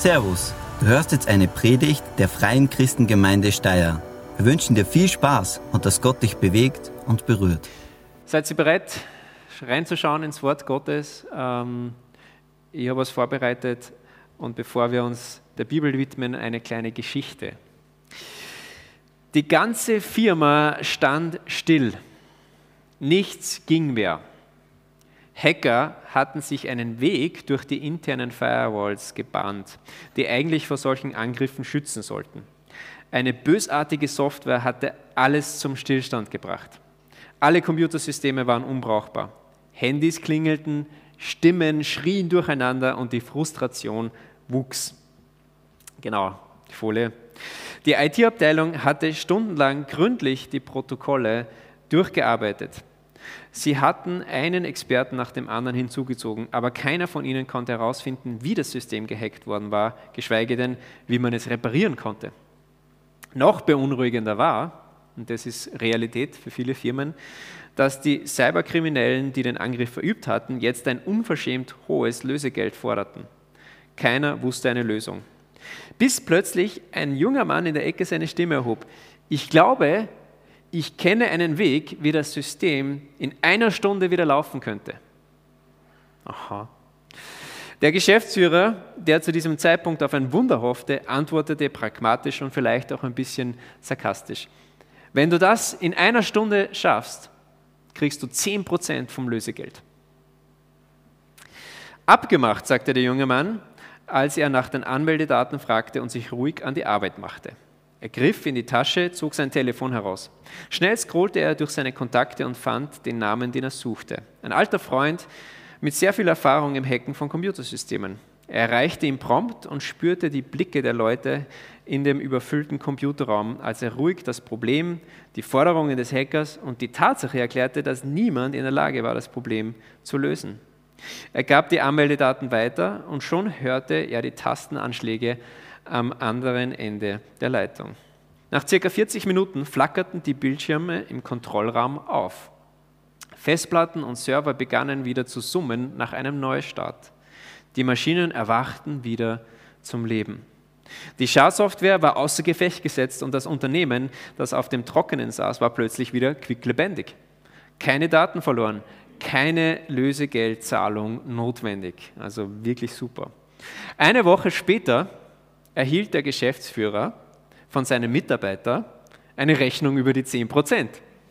Servus, du hörst jetzt eine Predigt der Freien Christengemeinde Steyr. Wir wünschen dir viel Spaß und dass Gott dich bewegt und berührt. Seid ihr bereit, reinzuschauen ins Wort Gottes? Ich habe was vorbereitet und bevor wir uns der Bibel widmen, eine kleine Geschichte. Die ganze Firma stand still. Nichts ging mehr. Hacker hatten sich einen Weg durch die internen Firewalls gebahnt, die eigentlich vor solchen Angriffen schützen sollten. Eine bösartige Software hatte alles zum Stillstand gebracht. Alle Computersysteme waren unbrauchbar. Handys klingelten, Stimmen schrien durcheinander und die Frustration wuchs. Genau, die Folie. Die IT-Abteilung hatte stundenlang gründlich die Protokolle durchgearbeitet. Sie hatten einen Experten nach dem anderen hinzugezogen, aber keiner von ihnen konnte herausfinden, wie das System gehackt worden war, geschweige denn, wie man es reparieren konnte. Noch beunruhigender war, und das ist Realität für viele Firmen, dass die Cyberkriminellen, die den Angriff verübt hatten, jetzt ein unverschämt hohes Lösegeld forderten. Keiner wusste eine Lösung. Bis plötzlich ein junger Mann in der Ecke seine Stimme erhob. Ich glaube, ich kenne einen Weg, wie das System in einer Stunde wieder laufen könnte. Aha. Der Geschäftsführer, der zu diesem Zeitpunkt auf ein Wunder hoffte, antwortete pragmatisch und vielleicht auch ein bisschen sarkastisch. Wenn du das in einer Stunde schaffst, kriegst du 10% vom Lösegeld. Abgemacht, sagte der junge Mann, als er nach den Anmeldedaten fragte und sich ruhig an die Arbeit machte. Er griff in die Tasche, zog sein Telefon heraus. Schnell scrollte er durch seine Kontakte und fand den Namen, den er suchte. Ein alter Freund mit sehr viel Erfahrung im Hacken von Computersystemen. Er erreichte ihn prompt und spürte die Blicke der Leute in dem überfüllten Computerraum, als er ruhig das Problem, die Forderungen des Hackers und die Tatsache erklärte, dass niemand in der Lage war, das Problem zu lösen. Er gab die Anmeldedaten weiter und schon hörte er die Tastenanschläge am anderen Ende der Leitung. Nach ca. 40 Minuten flackerten die Bildschirme im Kontrollraum auf. Festplatten und Server begannen wieder zu summen nach einem Neustart. Die Maschinen erwachten wieder zum Leben. Die Schadsoftware war außer Gefecht gesetzt und das Unternehmen, das auf dem Trockenen saß, war plötzlich wieder quicklebendig. Keine Daten verloren, keine Lösegeldzahlung notwendig. Also wirklich super. Eine Woche später erhielt der Geschäftsführer von seinem Mitarbeiter eine Rechnung über die 10%.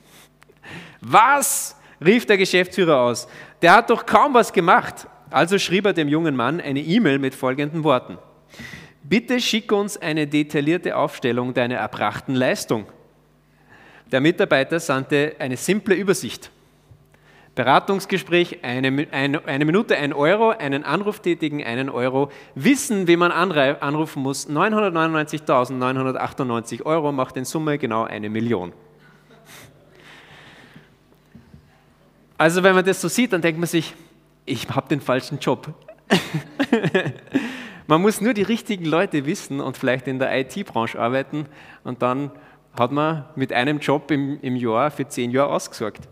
Was? Rief der Geschäftsführer aus. Der hat doch kaum was gemacht. Also schrieb er dem jungen Mann eine E-Mail mit folgenden Worten. Bitte schick uns eine detaillierte Aufstellung deiner erbrachten Leistung. Der Mitarbeiter sandte eine simple Übersicht. Beratungsgespräch, eine Minute 1 Euro, einen Anruf tätigen 1 Euro, Wissen, wie man anrufen muss, 999.998 Euro macht in Summe genau 1 Million. Also wenn man das so sieht, dann denkt man sich, ich habe den falschen Job. Man muss nur die richtigen Leute wissen und vielleicht in der IT-Branche arbeiten und dann hat man mit einem Job im Jahr für 10 Jahre ausgesorgt.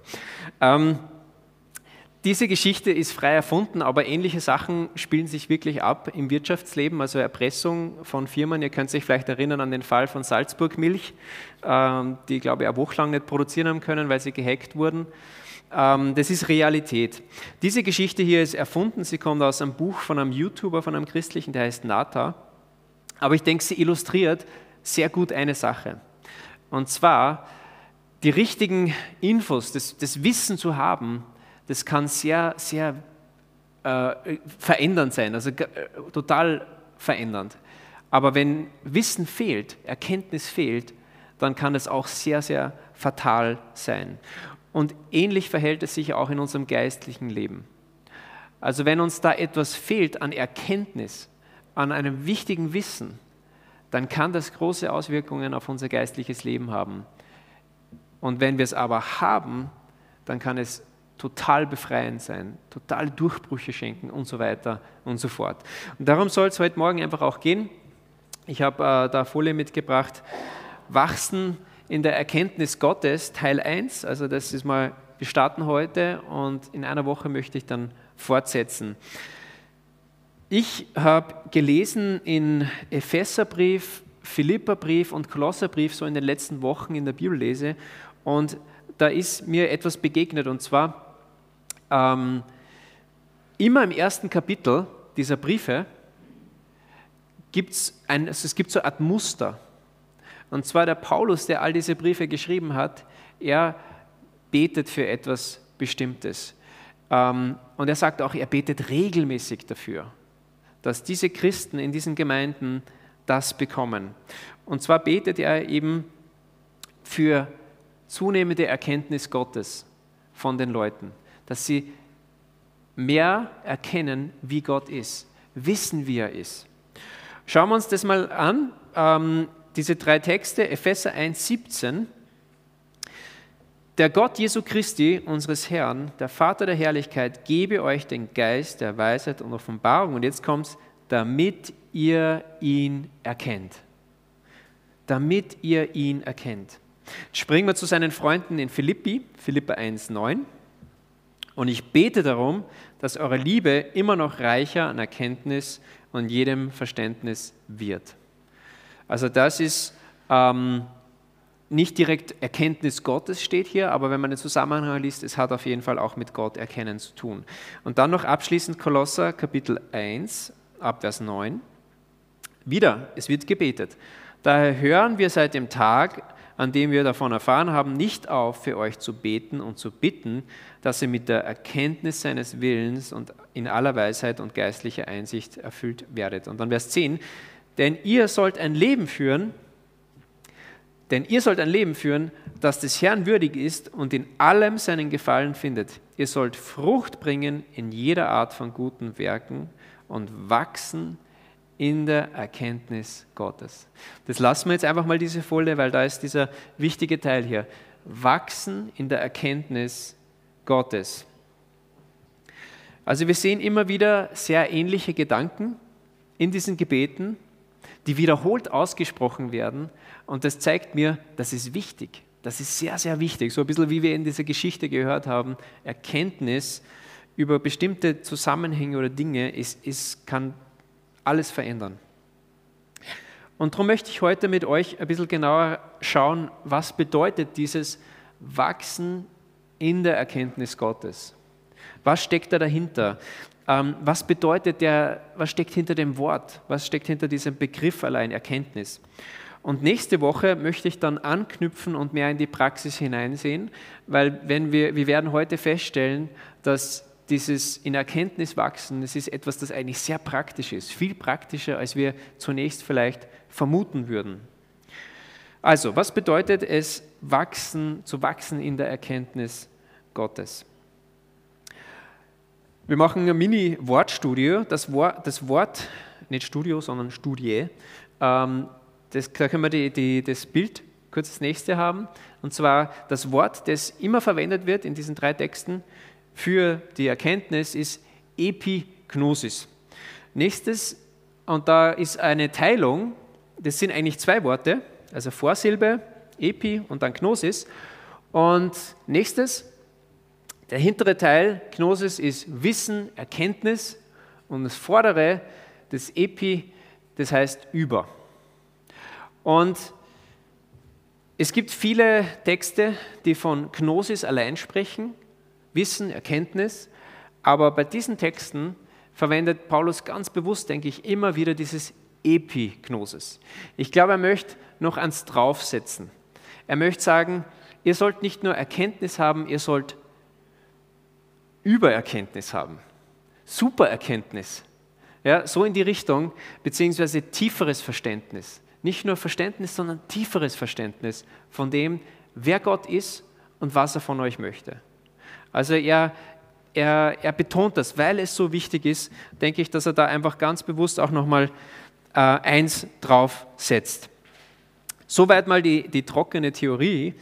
Diese Geschichte ist frei erfunden, aber ähnliche Sachen spielen sich wirklich ab im Wirtschaftsleben, also Erpressung von Firmen. Ihr könnt euch vielleicht erinnern an den Fall von Salzburg Milch, die, glaube ich, eine Woche lang nicht produzieren haben können, weil sie gehackt wurden. Das ist Realität. Diese Geschichte hier ist erfunden, sie kommt aus einem Buch von einem YouTuber, von einem Christlichen, der heißt Nata. Aber ich denke, sie illustriert sehr gut eine Sache. Und zwar, die richtigen Infos, das Wissen zu haben, das kann sehr, sehr verändernd sein, also total verändernd. Aber wenn Wissen fehlt, Erkenntnis fehlt, dann kann es auch sehr, sehr fatal sein. Und ähnlich verhält es sich auch in unserem geistlichen Leben. Also wenn uns da etwas fehlt an Erkenntnis, an einem wichtigen Wissen, dann kann das große Auswirkungen auf unser geistliches Leben haben. Und wenn wir es aber haben, dann kann es total befreiend sein, total Durchbrüche schenken und so weiter und so fort. Und darum soll es heute Morgen einfach auch gehen. Ich habe da Folie mitgebracht, Wachsen in der Erkenntnis Gottes, Teil 1, also das ist mal, wir starten heute und in einer Woche möchte ich dann fortsetzen. Ich habe gelesen in Epheserbrief, Philipperbrief und Kolosserbrief so in den letzten Wochen in der Bibellese, und da ist mir etwas begegnet, und zwar immer im ersten Kapitel dieser Briefe gibt es so eine Art Muster. Und zwar der Paulus, der all diese Briefe geschrieben hat, er betet für etwas Bestimmtes. Und er sagt auch, er betet regelmäßig dafür, dass diese Christen in diesen Gemeinden das bekommen. Und zwar betet er eben für zunehmende Erkenntnis Gottes von den Leuten, dass sie mehr erkennen, wie Gott ist, wissen, wie er ist. Schauen wir uns das mal an, diese 3 Texte, Epheser 1,17. Der Gott Jesu Christi, unseres Herrn, der Vater der Herrlichkeit, gebe euch den Geist der Weisheit und Offenbarung. Und jetzt kommt es, damit ihr ihn erkennt. Damit ihr ihn erkennt. Jetzt springen wir zu seinen Freunden in Philipper 1,9. Und ich bete darum, dass eure Liebe immer noch reicher an Erkenntnis und jedem Verständnis wird. Also das ist nicht direkt Erkenntnis Gottes steht hier, aber wenn man den Zusammenhang liest, es hat auf jeden Fall auch mit Gott erkennen zu tun. Und dann noch abschließend Kolosser Kapitel 1, ab Vers 9. Wieder, es wird gebetet. Daher hören wir seit dem Tag, an dem wir davon erfahren haben, nicht auf, für euch zu beten und zu bitten, dass ihr mit der Erkenntnis seines Willens und in aller Weisheit und geistlicher Einsicht erfüllt werdet. Und dann Vers 10, denn ihr sollt ein Leben führen, das des Herrn würdig ist und in allem seinen Gefallen findet. Ihr sollt Frucht bringen in jeder Art von guten Werken und wachsen in der Erkenntnis Gottes. Das lassen wir jetzt einfach mal diese Folie, weil da ist dieser wichtige Teil hier. Wachsen in der Erkenntnis Gottes. Also wir sehen immer wieder sehr ähnliche Gedanken in diesen Gebeten, die wiederholt ausgesprochen werden, und das zeigt mir, das ist wichtig. Das ist sehr, sehr wichtig. So ein bisschen wie wir in dieser Geschichte gehört haben, Erkenntnis über bestimmte Zusammenhänge oder Dinge kann alles verändern. Und darum möchte ich heute mit euch ein bisschen genauer schauen, was bedeutet dieses Wachsen in der Erkenntnis Gottes? Was steckt da dahinter? Was steckt hinter dem Wort? Was steckt hinter diesem Begriff allein Erkenntnis? Und nächste Woche möchte ich dann anknüpfen und mehr in die Praxis hineinsehen, weil wir werden heute feststellen, dass dieses in Erkenntnis wachsen, das ist etwas, das eigentlich sehr praktisch ist, viel praktischer, als wir zunächst vielleicht vermuten würden. Also, was bedeutet es, zu wachsen in der Erkenntnis Gottes? Wir machen eine Mini-Wortstudie, das Wort, nicht Studio, sondern Studie, da können wir das Bild kurz das nächste haben, und zwar das Wort, das immer verwendet wird in diesen 3 Texten für die Erkenntnis, ist Epignosis. Nächstes, und da ist eine Teilung, das sind eigentlich 2 Worte, also Vorsilbe, Epi und dann Gnosis. Und nächstes, der hintere Teil, Gnosis, ist Wissen, Erkenntnis, und das vordere, das Epi, das heißt über. Und es gibt viele Texte, die von Gnosis allein sprechen, Wissen, Erkenntnis, aber bei diesen Texten verwendet Paulus ganz bewusst, denke ich, immer wieder dieses Epignosis. Ich glaube, er möchte noch eins draufsetzen. Er möchte sagen, ihr sollt nicht nur Erkenntnis haben, ihr sollt Übererkenntnis haben, Supererkenntnis, ja, so in die Richtung, beziehungsweise tieferes Verständnis. Nicht nur Verständnis, sondern tieferes Verständnis von dem, wer Gott ist und was er von euch möchte. Also er betont das, weil es so wichtig ist, denke ich, dass er da einfach ganz bewusst auch nochmal eins drauf setzt. Soweit mal die trockene Theorie.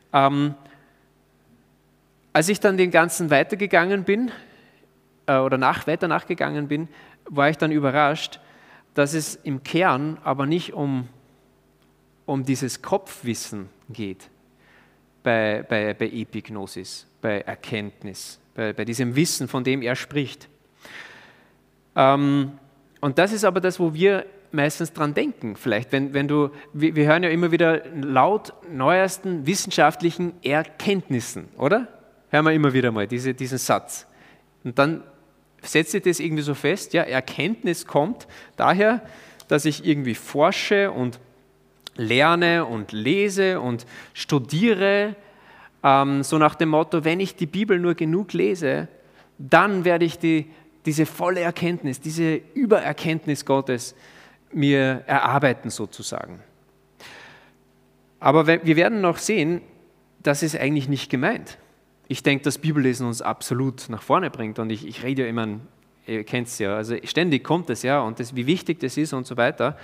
Als ich dann den Ganzen weitergegangen bin, weiter nachgegangen bin, war ich dann überrascht, dass es im Kern aber nicht um dieses Kopfwissen geht bei Epignosis, bei Erkenntnis, bei diesem Wissen, von dem er spricht. Und das ist aber das, wo wir meistens dran denken. Vielleicht, wir hören ja immer wieder laut neuesten wissenschaftlichen Erkenntnissen, oder? Hören wir immer wieder mal diesen Satz. Und dann setzt sich das irgendwie so fest, ja, Erkenntnis kommt daher, dass ich irgendwie forsche und lerne und lese und studiere, so nach dem Motto, wenn ich die Bibel nur genug lese, dann werde ich diese volle Erkenntnis, diese Übererkenntnis Gottes mir erarbeiten sozusagen. Aber wir werden noch sehen, das ist eigentlich nicht gemeint. Ich denke, dass Bibellesen uns absolut nach vorne bringt und ich rede ja immer, ihr kennt es ja, also ständig kommt es ja und wie wichtig das ist und so weiter,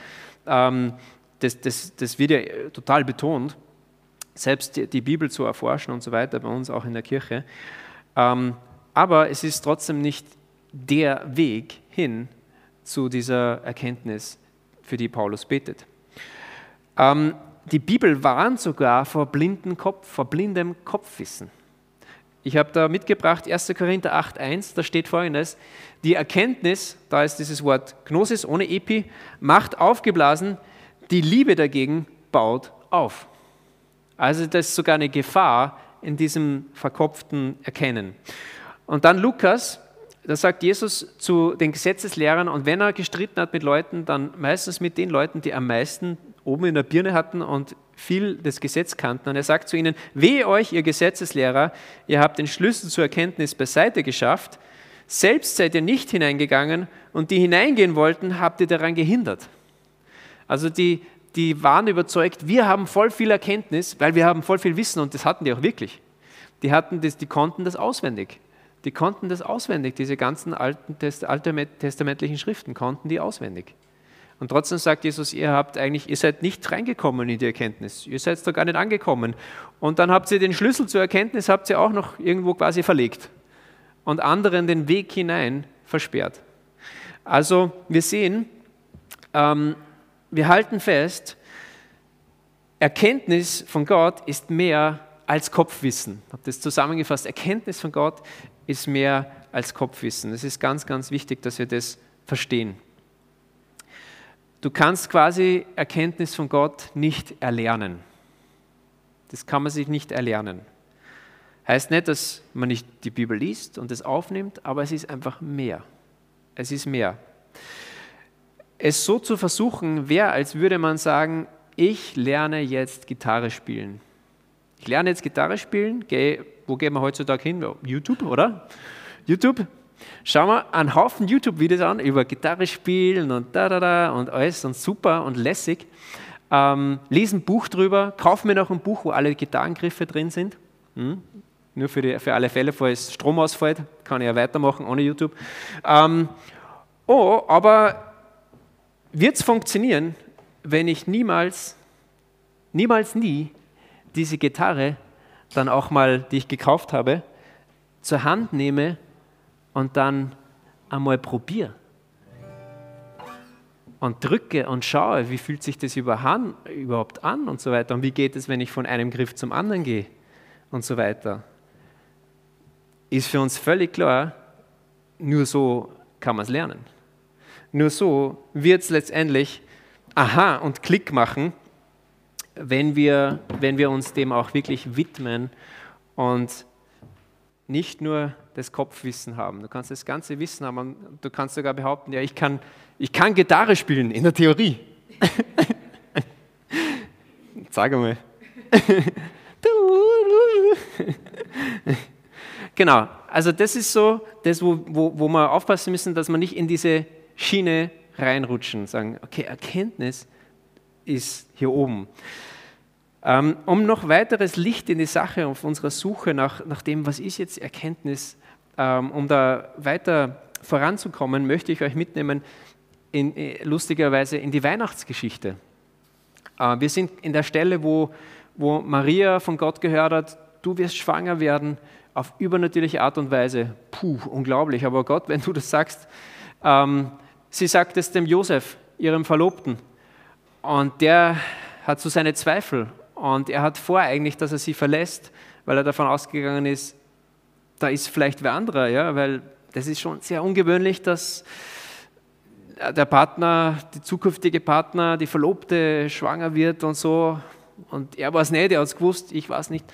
das wird ja total betont, selbst die Bibel zu erforschen und so weiter, bei uns auch in der Kirche. Aber es ist trotzdem nicht der Weg hin zu dieser Erkenntnis, für die Paulus betet. Die Bibel warnt sogar vor blindem Kopfwissen. Ich habe da mitgebracht 1. Korinther 8,1, da steht Folgendes: Die Erkenntnis, da ist dieses Wort Gnosis ohne Epi, macht aufgeblasen, die Liebe dagegen baut auf. Also das ist sogar eine Gefahr in diesem verkopften Erkennen. Und dann Lukas, da sagt Jesus zu den Gesetzeslehrern, und wenn er gestritten hat mit Leuten, dann meistens mit den Leuten, die am meisten oben in der Birne hatten und viel das Gesetz kannten. Und er sagt zu ihnen: Wehe euch, ihr Gesetzeslehrer, ihr habt den Schlüssel zur Erkenntnis beiseite geschafft, selbst seid ihr nicht hineingegangen und die hineingehen wollten, habt ihr daran gehindert. Also die waren überzeugt, wir haben voll viel Erkenntnis, weil wir haben voll viel Wissen, und das hatten die auch wirklich. Die konnten das auswendig. Die konnten das auswendig, diese ganzen alttestamentlichen Schriften konnten die auswendig. Und trotzdem sagt Jesus, ihr seid nicht reingekommen in die Erkenntnis, ihr seid da gar nicht angekommen. Und dann habt ihr den Schlüssel zur Erkenntnis auch noch irgendwo quasi verlegt und anderen den Weg hinein versperrt. Also wir sehen, wir halten fest, Erkenntnis von Gott ist mehr als Kopfwissen. Ich habe das zusammengefasst, Erkenntnis von Gott ist mehr als Kopfwissen. Es ist ganz, ganz wichtig, dass wir das verstehen. Du kannst quasi Erkenntnis von Gott nicht erlernen. Das kann man sich nicht erlernen. Heißt nicht, dass man nicht die Bibel liest und es aufnimmt, aber es ist einfach mehr. Es ist mehr. Es so zu versuchen, wäre, als würde man sagen, ich lerne jetzt Gitarre spielen. Ich lerne jetzt Gitarre spielen, wo gehen wir heutzutage hin? YouTube, oder? YouTube. Schauen wir einen Haufen YouTube-Videos an über Gitarre spielen und und alles und super und lässig. Lesen ein Buch drüber, kaufen mir noch ein Buch, wo alle Gitarrengriffe drin sind. Nur für alle Fälle, falls Strom ausfällt, kann ich ja weitermachen ohne YouTube. Aber wird es funktionieren, wenn ich niemals diese Gitarre dann auch mal, die ich gekauft habe, zur Hand nehme und dann einmal probiere und drücke und schaue, wie fühlt sich das überhaupt an und so weiter und wie geht es, wenn ich von einem Griff zum anderen gehe und so weiter. Ist für uns völlig klar, nur so kann man es lernen. Nur so wird es letztendlich Aha und Klick machen, wenn wir uns dem auch wirklich widmen und nicht nur das Kopfwissen haben. Du kannst das ganze Wissen haben und du kannst sogar behaupten, ja, ich kann Gitarre spielen, in der Theorie. Sag einmal. Genau, also das ist so, das, wo wir aufpassen müssen, dass wir nicht in diese Schiene reinrutschen, sagen, okay, Erkenntnis ist hier oben. Um noch weiteres Licht in die Sache auf unserer Suche nach dem, was ist jetzt Erkenntnis, um da weiter voranzukommen, möchte ich euch mitnehmen, lustigerweise in die Weihnachtsgeschichte. Wir sind in der Stelle, wo Maria von Gott gehört hat, du wirst schwanger werden, auf übernatürliche Art und Weise. Puh, unglaublich, aber Gott, wenn du das sagst, sie sagt es dem Josef, ihrem Verlobten, und der hat so seine Zweifel und er hat vor eigentlich, dass er sie verlässt, weil er davon ausgegangen ist, da ist vielleicht wer anderer, ja, weil das ist schon sehr ungewöhnlich, dass der Partner, die zukünftige Partner, die Verlobte schwanger wird und so. Und er war es nicht, er hat es gewusst, ich weiß nicht.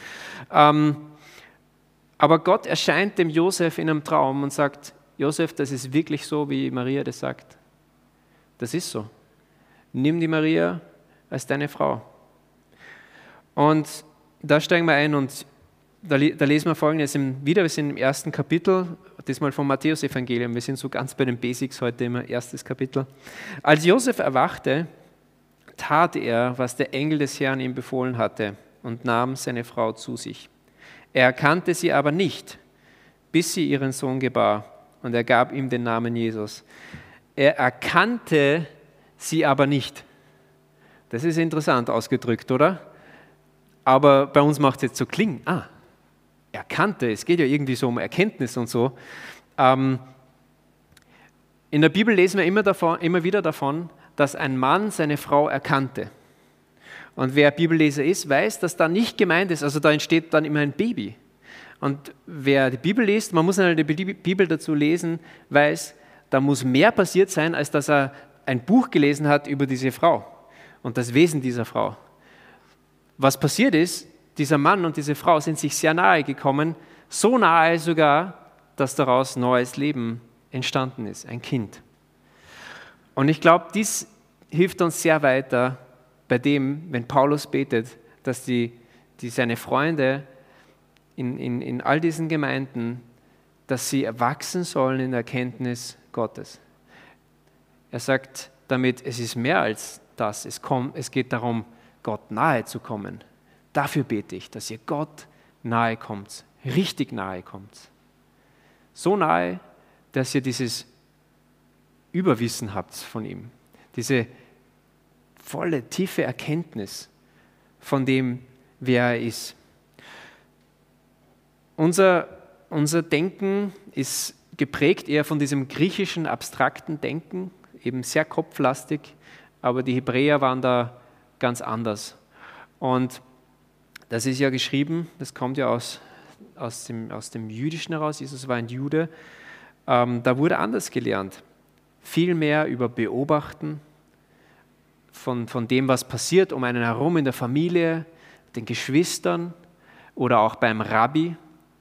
Aber Gott erscheint dem Josef in einem Traum und sagt, Josef, das ist wirklich so, wie Maria das sagt. Das ist so. Nimm die Maria als deine Frau. Und da steigen wir ein und da lesen wir Folgendes wir sind im ersten Kapitel, diesmal vom Matthäus-Evangelium. Wir sind so ganz bei den Basics heute im erstes Kapitel. Als Josef erwachte, tat er, was der Engel des Herrn ihm befohlen hatte und nahm seine Frau zu sich. Er erkannte sie aber nicht, bis sie ihren Sohn gebar, und er gab ihm den Namen Jesus. Er erkannte sie aber nicht. Das ist interessant ausgedrückt, oder? Aber bei uns macht es jetzt so klingen. Erkannte, es geht ja irgendwie so um Erkenntnis und so. In der Bibel lesen wir immer wieder davon, dass ein Mann seine Frau erkannte. Und wer Bibelleser ist, weiß, dass da nicht gemeint ist, also da entsteht dann immer ein Baby. Und wer die Bibel liest, man muss die Bibel dazu lesen, weiß, da muss mehr passiert sein, als dass er ein Buch gelesen hat über diese Frau und das Wesen dieser Frau. Was passiert ist, dieser Mann und diese Frau sind sich sehr nahe gekommen, so nahe sogar, dass daraus neues Leben entstanden ist, ein Kind. Und ich glaube, dies hilft uns sehr weiter bei dem, wenn Paulus betet, dass seine Freunde in all diesen Gemeinden, dass sie erwachsen sollen in der Erkenntnis Gottes. Er sagt damit, es ist mehr als das, es geht darum, Gott nahe zu kommen. Dafür bete ich, dass ihr Gott nahe kommt, richtig nahe kommt. So nahe, dass ihr dieses Überwissen habt von ihm, diese volle, tiefe Erkenntnis von dem, wer er ist. Unser Denken ist geprägt eher von diesem griechischen, abstrakten Denken, eben sehr kopflastig, aber die Hebräer waren da ganz anders. Und das ist ja geschrieben, das kommt ja aus dem Jüdischen heraus, Jesus war ein Jude, da wurde anders gelernt. Viel mehr über Beobachten von dem, was passiert um einen herum in der Familie, den Geschwistern oder auch beim Rabbi.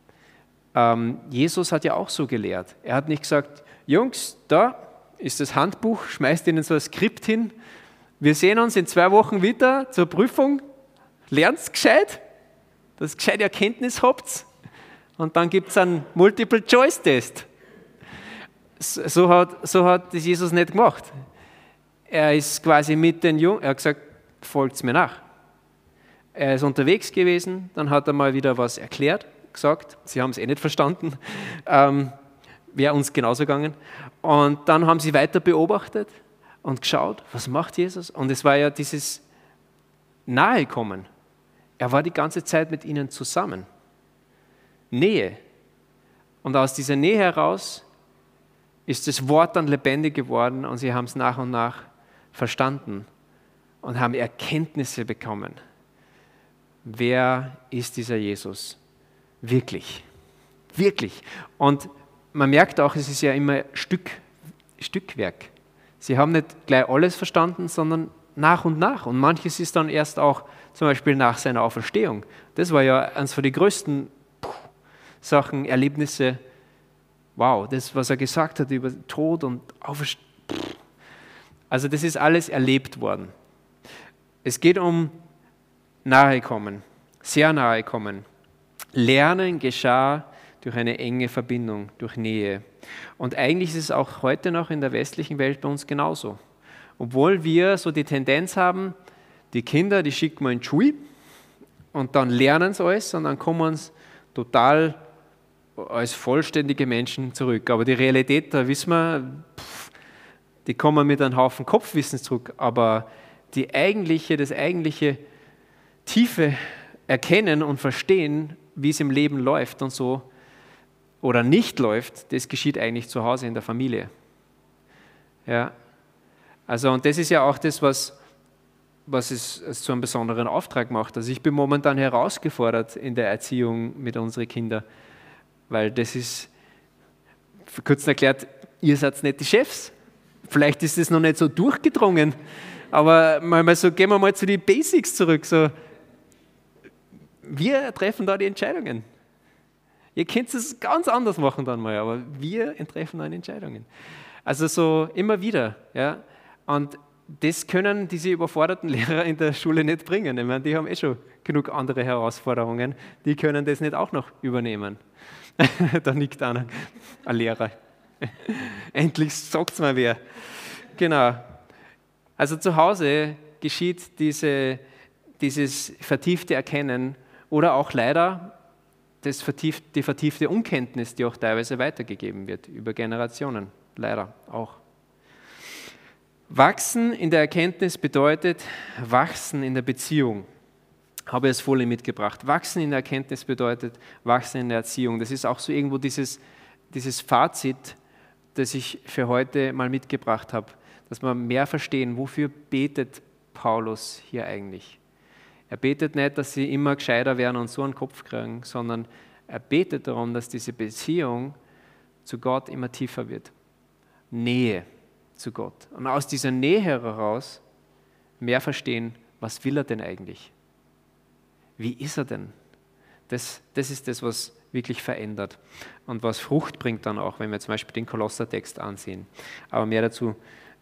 Jesus hat ja auch so gelehrt. Er hat nicht gesagt, Jungs, da ist das Handbuch, schmeißt ihnen so ein Skript hin, wir sehen uns in 2 Wochen wieder zur Prüfung, lernt's gescheit, dass ihr gescheite Erkenntnis habt und dann gibt es einen Multiple-Choice-Test. So hat das Jesus nicht gemacht. Er ist quasi mit den Jungen, er hat gesagt, folgt mir nach. Er ist unterwegs gewesen, dann hat er mal wieder was erklärt, gesagt, sie haben es nicht verstanden, wäre uns genauso gegangen. Und dann haben sie weiter beobachtet und geschaut, was macht Jesus? Und es war ja dieses Nahekommen. Er war die ganze Zeit mit ihnen zusammen. Nähe. Und aus dieser Nähe heraus ist das Wort dann lebendig geworden und sie haben es nach und nach verstanden und haben Erkenntnisse bekommen. Wer ist dieser Jesus? Wirklich. Wirklich. Und man merkt auch, es ist ja immer Stückwerk. Sie haben nicht gleich alles verstanden, sondern nach und nach. Und manches ist dann erst auch zum Beispiel nach seiner Auferstehung. Das war ja eines von den größten Sachen, Erlebnisse. Wow, das, was er gesagt hat über Tod und Auferstehung. Also das ist alles erlebt worden. Es geht um Nahekommen, sehr Nahekommen. Lernen geschah durch eine enge Verbindung, durch Nähe. Und eigentlich ist es auch heute noch in der westlichen Welt bei uns genauso. Obwohl wir so die Tendenz haben, die Kinder, die schicken wir in die Schule und dann lernen sie alles und dann kommen sie total als vollständige Menschen zurück. Aber die Realität, da wissen wir, die kommen mit einem Haufen Kopfwissen zurück. Aber das eigentliche tiefe Erkennen und Verstehen, wie es im Leben läuft und so, oder nicht läuft, das geschieht eigentlich zu Hause in der Familie. Ja. Also, und das ist ja auch das, was es zu einem besonderen Auftrag macht. Also ich bin momentan herausgefordert in der Erziehung mit unseren Kindern, weil das ist, für kurz erklärt, ihr seid nicht die Chefs, vielleicht ist es noch nicht so durchgedrungen, aber mal so, gehen wir mal zu den Basics zurück. So, wir treffen da die Entscheidungen. Ihr könnt es ganz anders machen dann mal, aber wir treffen dann Entscheidungen. Also so immer wieder. Ja? Und das können diese überforderten Lehrer in der Schule nicht bringen. Ich meine, die haben schon genug andere Herausforderungen. Die können das nicht auch noch übernehmen. Da nickt einer, ein Lehrer. Endlich sagt es mal wer. Genau. Also zu Hause geschieht dieses vertiefte Erkennen oder auch leider die vertiefte Unkenntnis, die auch teilweise weitergegeben wird über Generationen. Leider auch. Wachsen in der Erkenntnis bedeutet wachsen in der Beziehung. Habe ich als Folie mitgebracht. Wachsen in der Erkenntnis bedeutet wachsen in der Erziehung. Das ist auch so irgendwo dieses Fazit, das ich für heute mal mitgebracht habe, dass wir mehr verstehen, wofür betet Paulus hier eigentlich. Er betet nicht, dass sie immer gescheiter werden und so einen Kopf kriegen, sondern er betet darum, dass diese Beziehung zu Gott immer tiefer wird. Nähe zu Gott. Und aus dieser Nähe heraus mehr verstehen, was will er denn eigentlich? Wie ist er denn? Das ist das, was wirklich verändert und was Frucht bringt dann auch, wenn wir zum Beispiel den Kolossertext ansehen. Aber mehr dazu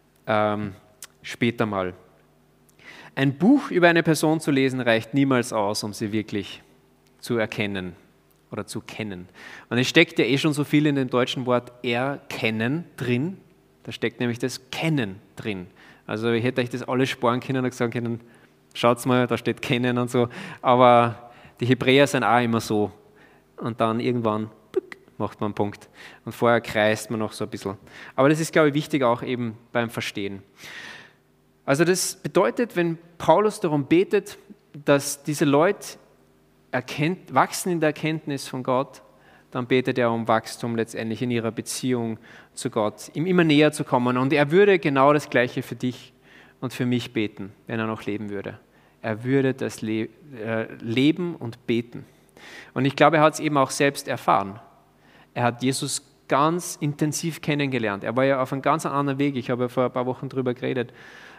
später mal. Ein Buch über eine Person zu lesen reicht niemals aus, um sie wirklich zu erkennen oder zu kennen. Und es steckt ja schon so viel in dem deutschen Wort erkennen drin. Da steckt nämlich das Kennen drin. Also ich hätte euch das alles sparen können und sagen können, schaut mal, da steht Kennen und so. Aber die Hebräer sind auch immer so. Und dann irgendwann macht man einen Punkt. Und vorher kreist man noch so ein bisschen. Aber das ist, glaube ich, wichtig auch eben beim Verstehen. Also das bedeutet, wenn Paulus darum betet, dass diese Leute wachsen in der Erkenntnis von Gott, dann betet er um Wachstum letztendlich in ihrer Beziehung zu Gott, ihm immer näher zu kommen. Und er würde genau das Gleiche für dich und für mich beten, wenn er noch leben würde. Er würde das leben und beten. Und ich glaube, er hat es eben auch selbst erfahren. Er hat Jesus ganz intensiv kennengelernt. Er war ja auf einem ganz anderen Weg. Ich habe ja vor ein paar Wochen darüber geredet,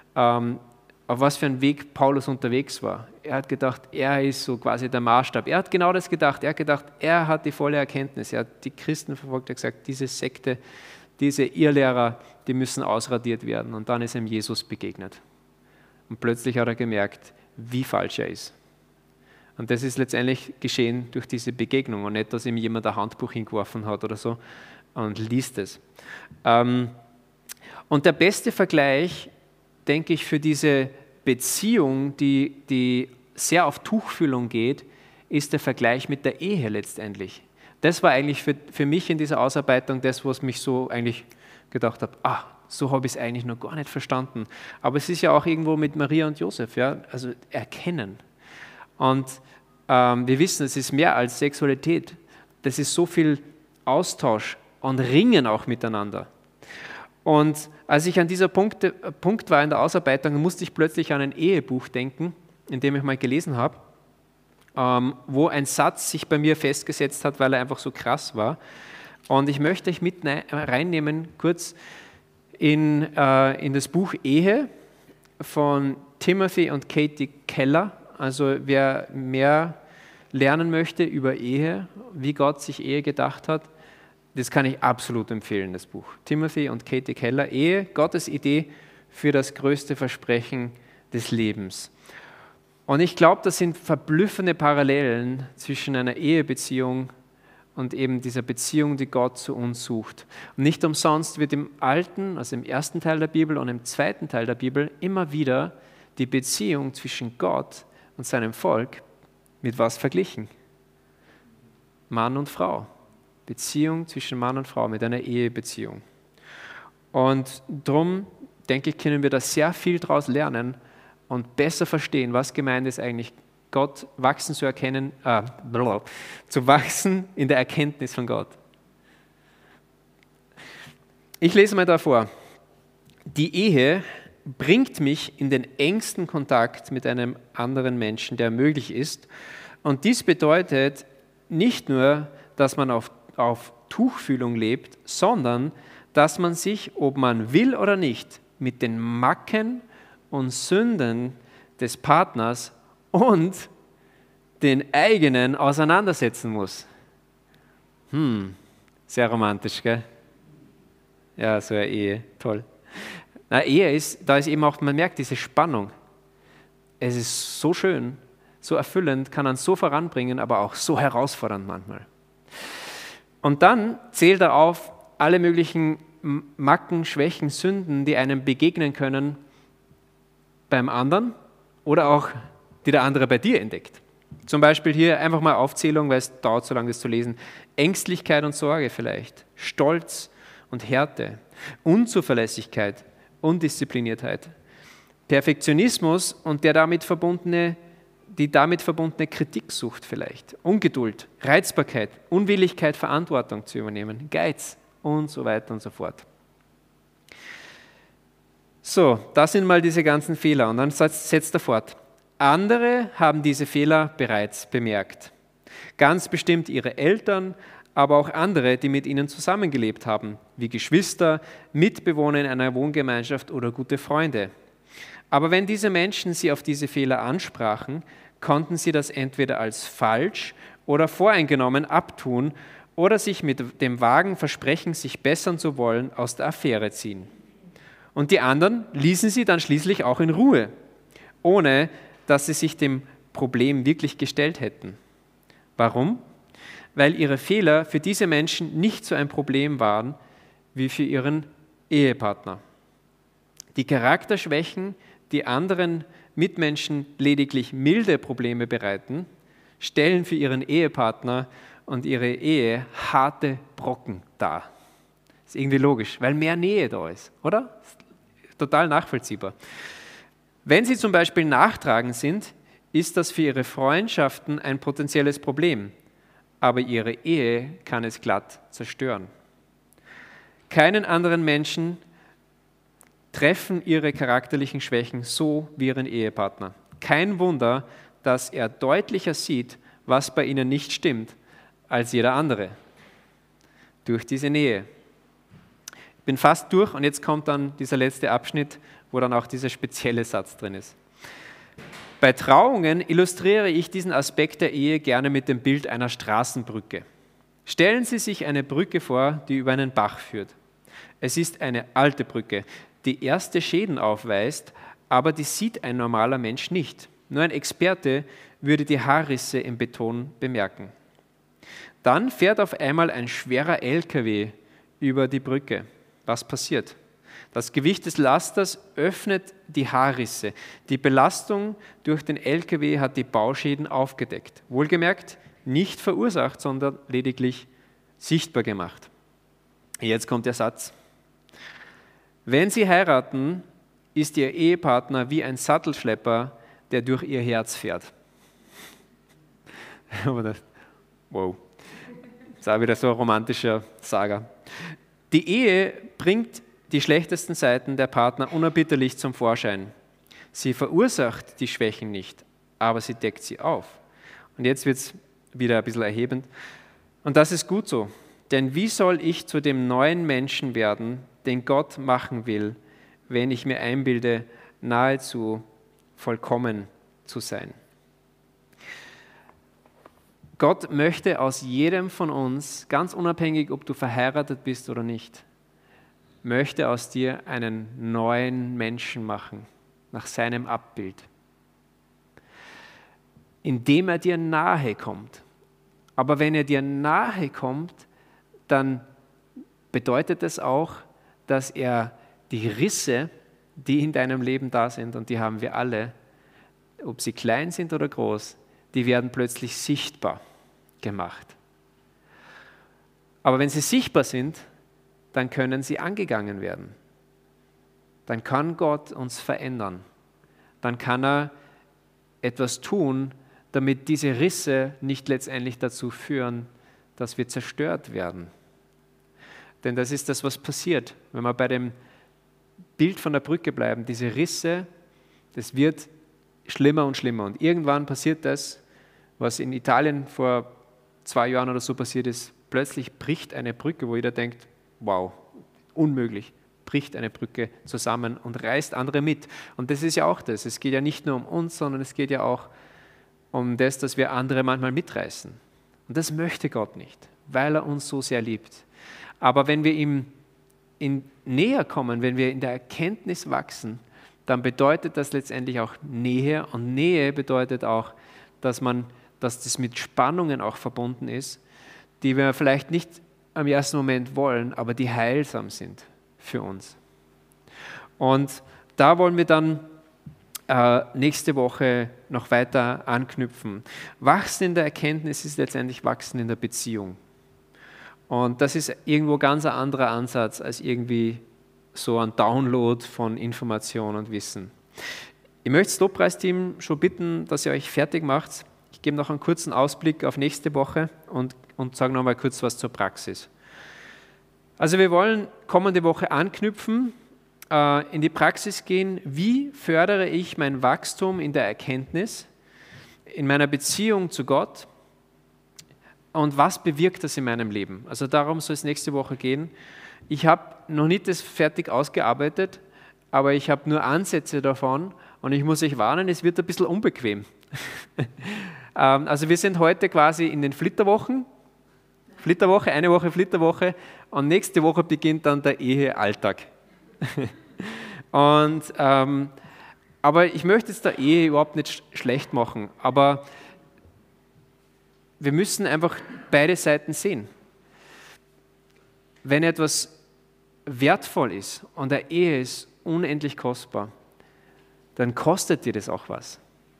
auf was für einen Weg Paulus unterwegs war. Er hat gedacht, er ist so quasi der Maßstab. Er hat genau das gedacht. Er hat gedacht, er hat die volle Erkenntnis. Er hat die Christen verfolgt. Er hat gesagt, diese Sekte, diese Irrlehrer, die müssen ausradiert werden. Und dann ist ihm Jesus begegnet. Und plötzlich hat er gemerkt, wie falsch er ist. Und das ist letztendlich geschehen durch diese Begegnung und nicht, dass ihm jemand ein Handbuch hingeworfen hat oder so und liest es. Und der beste Vergleich, denke ich, für diese Beziehung, die sehr auf Tuchfühlung geht, ist der Vergleich mit der Ehe letztendlich. Das war eigentlich für mich in dieser Ausarbeitung das, was mich so eigentlich gedacht habe, so habe ich es eigentlich noch gar nicht verstanden. Aber es ist ja auch irgendwo mit Maria und Josef, ja, also erkennen. Und wir wissen, es ist mehr als Sexualität. Das ist so viel Austausch und Ringen auch miteinander. Und als ich an dieser Punkt war in der Ausarbeitung, musste ich plötzlich an ein Ehebuch denken, in dem ich mal gelesen habe, wo ein Satz sich bei mir festgesetzt hat, weil er einfach so krass war. Und ich möchte euch mit reinnehmen, kurz in das Buch Ehe von Timothy und Katie Keller. Also wer mehr lernen möchte über Ehe, wie Gott sich Ehe gedacht hat, das kann ich absolut empfehlen, das Buch. Timothy und Katie Keller, Ehe, Gottes Idee für das größte Versprechen des Lebens. Und ich glaube, das sind verblüffende Parallelen zwischen einer Ehebeziehung und eben dieser Beziehung, die Gott zu uns sucht. Und nicht umsonst wird im Alten, also im ersten Teil der Bibel und im zweiten Teil der Bibel immer wieder die Beziehung zwischen Gott und seinem Volk mit was verglichen? Mann und Frau. Beziehung zwischen Mann und Frau mit einer Ehebeziehung. Und darum, denke ich, können wir da sehr viel daraus lernen und besser verstehen, was gemeint ist eigentlich, Gott wachsen zu erkennen, zu wachsen in der Erkenntnis von Gott. Ich lese mal davor. Die Ehe bringt mich in den engsten Kontakt mit einem anderen Menschen, der möglich ist. Und dies bedeutet nicht nur, dass man auf Tuchfühlung lebt, sondern dass man sich, ob man will oder nicht, mit den Macken und Sünden des Partners und den eigenen auseinandersetzen muss. Sehr romantisch, gell? Ja, so eine Ehe, toll. Na, Ehe da ist eben auch, man merkt diese Spannung. Es ist so schön, so erfüllend, kann einen so voranbringen, aber auch so herausfordernd manchmal. Und dann zählt er auf alle möglichen Macken, Schwächen, Sünden, die einem begegnen können beim anderen oder auch die der andere bei dir entdeckt. Zum Beispiel hier einfach mal Aufzählung, weil es dauert so lange, das zu lesen. Ängstlichkeit und Sorge vielleicht, Stolz und Härte, Unzuverlässigkeit, Undiszipliniertheit, Perfektionismus und die damit verbundene Kritiksucht vielleicht, Ungeduld, Reizbarkeit, Unwilligkeit, Verantwortung zu übernehmen, Geiz und so weiter und so fort. So, das sind mal diese ganzen Fehler und dann setzt er fort. Andere haben diese Fehler bereits bemerkt. Ganz bestimmt ihre Eltern, aber auch andere, die mit ihnen zusammengelebt haben, wie Geschwister, Mitbewohner in einer Wohngemeinschaft oder gute Freunde. Aber wenn diese Menschen sie auf diese Fehler ansprachen, konnten sie das entweder als falsch oder voreingenommen abtun oder sich mit dem vagen Versprechen, sich bessern zu wollen, aus der Affäre ziehen. Und die anderen ließen sie dann schließlich auch in Ruhe, ohne dass sie sich dem Problem wirklich gestellt hätten. Warum? Weil ihre Fehler für diese Menschen nicht so ein Problem waren wie für ihren Ehepartner. Die Charakterschwächen, die anderen Mitmenschen lediglich milde Probleme bereiten, stellen für ihren Ehepartner und ihre Ehe harte Brocken dar. Ist irgendwie logisch, weil mehr Nähe da ist, oder? Ist total nachvollziehbar. Wenn sie zum Beispiel nachtragend sind, ist das für ihre Freundschaften ein potenzielles Problem, aber ihre Ehe kann es glatt zerstören. Keinen anderen Menschen treffen ihre charakterlichen Schwächen so wie ihren Ehepartner. Kein Wunder, dass er deutlicher sieht, was bei ihnen nicht stimmt, als jeder andere. Durch diese Nähe. Ich bin fast durch und jetzt kommt dann dieser letzte Abschnitt, wo dann auch dieser spezielle Satz drin ist. Bei Trauungen illustriere ich diesen Aspekt der Ehe gerne mit dem Bild einer Straßenbrücke. Stellen Sie sich eine Brücke vor, die über einen Bach führt. Es ist eine alte Brücke, die erste Schäden aufweist, aber die sieht ein normaler Mensch nicht. Nur ein Experte würde die Haarrisse im Beton bemerken. Dann fährt auf einmal ein schwerer LKW über die Brücke. Was passiert? Das Gewicht des Lasters öffnet die Haarrisse. Die Belastung durch den LKW hat die Bauschäden aufgedeckt. Wohlgemerkt, nicht verursacht, sondern lediglich sichtbar gemacht. Jetzt kommt der Satz. Wenn Sie heiraten, ist Ihr Ehepartner wie ein Sattelschlepper, der durch Ihr Herz fährt. Wow, das ist auch wieder so ein romantischer Saga. Die Ehe bringt die schlechtesten Seiten der Partner unerbitterlich zum Vorschein. Sie verursacht die Schwächen nicht, aber sie deckt sie auf. Und jetzt wird es wieder ein bisschen erhebend. Und das ist gut so, denn wie soll ich zu dem neuen Menschen werden, den Gott machen will, wenn ich mir einbilde, nahezu vollkommen zu sein? Gott möchte aus jedem von uns, ganz unabhängig, ob du verheiratet bist oder nicht, möchte aus dir einen neuen Menschen machen, nach seinem Abbild, indem er dir nahe kommt. Aber wenn er dir nahe kommt, dann bedeutet es auch, dass er die Risse, die in deinem Leben da sind, und die haben wir alle, ob sie klein sind oder groß, die werden plötzlich sichtbar gemacht. Aber wenn sie sichtbar sind, dann können sie angegangen werden. Dann kann Gott uns verändern. Dann kann er etwas tun, damit diese Risse nicht letztendlich dazu führen, dass wir zerstört werden. Denn das ist das, was passiert, wenn wir bei dem Bild von der Brücke bleiben. Diese Risse, das wird schlimmer und schlimmer. Und irgendwann passiert das, was in Italien vor 2 Jahren oder so passiert ist. Plötzlich bricht eine Brücke, wo jeder denkt, wow, Unmöglich. Bricht eine Brücke zusammen und reißt andere mit. Und das ist ja auch das. Es geht ja nicht nur um uns, sondern es geht ja auch um das, dass wir andere manchmal mitreißen. Und das möchte Gott nicht, weil er uns so sehr liebt. Aber wenn wir ihm näher kommen, wenn wir in der Erkenntnis wachsen, dann bedeutet das letztendlich auch Nähe. Und Nähe bedeutet auch, dass das mit Spannungen auch verbunden ist, die wir vielleicht nicht am ersten Moment wollen, aber die heilsam sind für uns. Und da wollen wir dann nächste Woche noch weiter anknüpfen. Wachsen in der Erkenntnis ist letztendlich Wachsen in der Beziehung. Und das ist irgendwo ganz ein anderer Ansatz als irgendwie so ein Download von Information und Wissen. Ich möchte das Lobpreisteam schon bitten, dass ihr euch fertig macht. Ich gebe noch einen kurzen Ausblick auf nächste Woche und sage noch mal kurz was zur Praxis. Also wir wollen kommende Woche anknüpfen, in die Praxis gehen, wie fördere ich mein Wachstum in der Erkenntnis, in meiner Beziehung zu Gott und was bewirkt das in meinem Leben. Also darum soll es nächste Woche gehen. Ich habe noch nicht das fertig ausgearbeitet, aber ich habe nur Ansätze davon und ich muss euch warnen, es wird ein bisschen unbequem. Also wir sind heute quasi in den Flitterwochen, eine Woche Flitterwoche und nächste Woche beginnt dann der Ehealltag. Aber ich möchte jetzt der Ehe überhaupt nicht schlecht machen, aber wir müssen einfach beide Seiten sehen. Wenn etwas wertvoll ist und eine Ehe ist unendlich kostbar, dann kostet dir das auch was.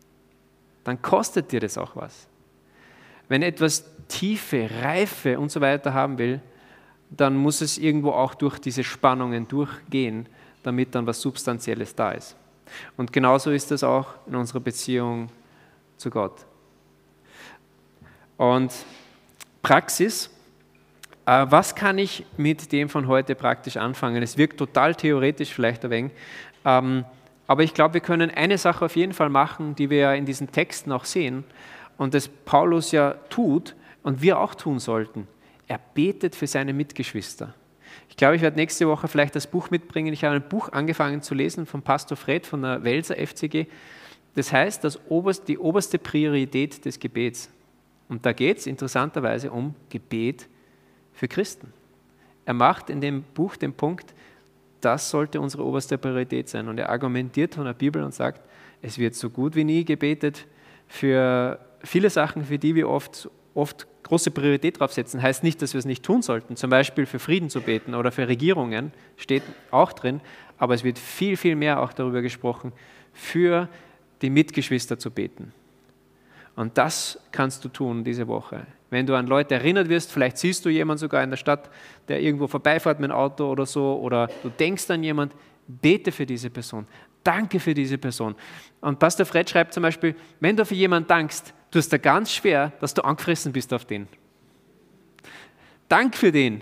Wenn etwas Tiefe, Reife und so weiter haben will, dann muss es irgendwo auch durch diese Spannungen durchgehen, damit dann was Substanzielles da ist. Und genauso ist das auch in unserer Beziehung zu Gott. Und Praxis, was kann ich mit dem von heute praktisch anfangen? Es wirkt total theoretisch vielleicht ein wenig, aber ich glaube, wir können eine Sache auf jeden Fall machen, die wir ja in diesen Texten auch sehen und das Paulus ja tut und wir auch tun sollten. Er betet für seine Mitgeschwister. Ich glaube, ich werde nächste Woche vielleicht das Buch mitbringen. Ich habe ein Buch angefangen zu lesen von Pastor Fred von der Welser FCG. Das heißt, die oberste Priorität des Gebets. Und da geht es interessanterweise um Gebet für Christen. Er macht in dem Buch den Punkt, das sollte unsere oberste Priorität sein. Und er argumentiert von der Bibel und sagt, es wird so gut wie nie gebetet für viele Sachen, für die wir oft große Priorität drauf setzen. Heißt nicht, dass wir es nicht tun sollten, zum Beispiel für Frieden zu beten oder für Regierungen, steht auch drin, aber es wird viel, viel mehr auch darüber gesprochen, für die Mitgeschwister zu beten. Und das kannst du tun diese Woche. Wenn du an Leute erinnert wirst, vielleicht siehst du jemanden sogar in der Stadt, der irgendwo vorbeifährt mit dem Auto oder so, oder du denkst an jemanden, bete für diese Person, danke für diese Person. Und Pastor Fred schreibt zum Beispiel, wenn du für jemanden dankst, tust du ganz schwer, dass du angefressen bist auf den. Dank für den,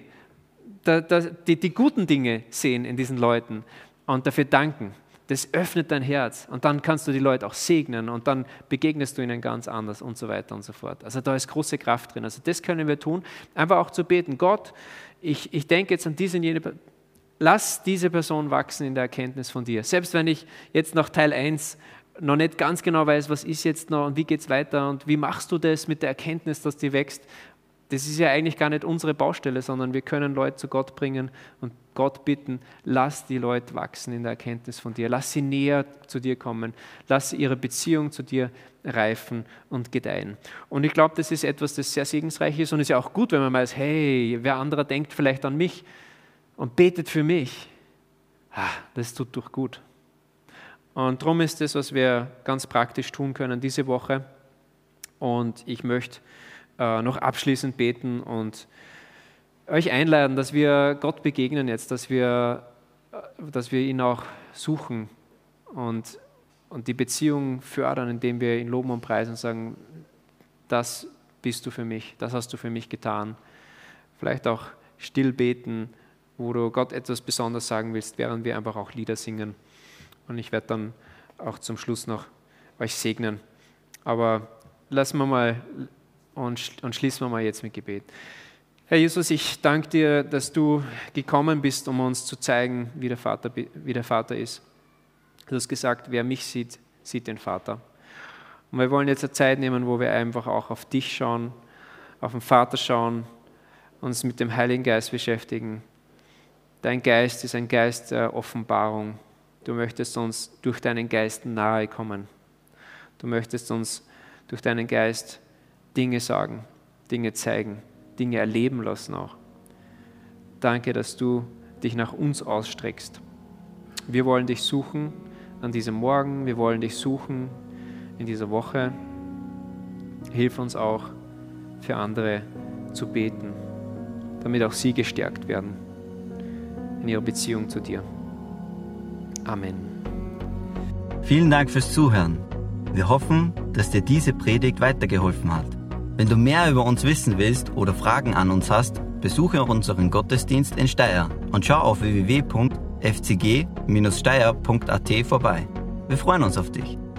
die guten Dinge sehen in diesen Leuten und dafür danken. Das öffnet dein Herz und dann kannst du die Leute auch segnen und dann begegnest du ihnen ganz anders und so weiter und so fort. Also da ist große Kraft drin. Also das können wir tun, einfach auch zu beten. Gott, ich denke jetzt an diese und jene, lass diese Person wachsen in der Erkenntnis von dir. Selbst wenn ich jetzt nach Teil 1 noch nicht ganz genau weiß, was ist jetzt noch und wie geht es weiter und wie machst du das mit der Erkenntnis, dass die wächst. Das ist ja eigentlich gar nicht unsere Baustelle, sondern wir können Leute zu Gott bringen und Gott bitten, lass die Leute wachsen in der Erkenntnis von dir, lass sie näher zu dir kommen, lass ihre Beziehung zu dir reifen und gedeihen. Und ich glaube, das ist etwas, das sehr segensreich ist und es ist ja auch gut, wenn man weiß, hey, wer anderer denkt vielleicht an mich und betet für mich. Das tut doch gut. Und darum ist das, was wir ganz praktisch tun können diese Woche. Und ich möchte noch abschließend beten und euch einladen, dass wir Gott begegnen jetzt, dass wir ihn auch suchen und die Beziehung fördern, indem wir ihn loben und preisen und sagen, das bist du für mich, das hast du für mich getan. Vielleicht auch still beten, wo du Gott etwas Besonderes sagen willst, während wir einfach auch Lieder singen. Und ich werde dann auch zum Schluss noch euch segnen. Aber lassen wir mal und schließen wir mal jetzt mit Gebet. Herr Jesus, ich danke dir, dass du gekommen bist, um uns zu zeigen, wie der Vater ist. Du hast gesagt, wer mich sieht, sieht den Vater. Und wir wollen jetzt eine Zeit nehmen, wo wir einfach auch auf dich schauen, auf den Vater schauen, uns mit dem Heiligen Geist beschäftigen. Dein Geist ist ein Geist der Offenbarung. Du möchtest uns durch deinen Geist nahe kommen. Du möchtest uns durch deinen Geist Dinge sagen, Dinge zeigen, Dinge erleben lassen auch. Danke, dass du dich nach uns ausstreckst. Wir wollen dich suchen an diesem Morgen, wir wollen dich suchen in dieser Woche. Hilf uns auch, für andere zu beten, damit auch sie gestärkt werden in ihrer Beziehung zu dir. Amen. Vielen Dank fürs Zuhören. Wir hoffen, dass dir diese Predigt weitergeholfen hat. Wenn du mehr über uns wissen willst oder Fragen an uns hast, besuche unseren Gottesdienst in Steyr und schau auf www.fcg-steyr.at vorbei. Wir freuen uns auf dich.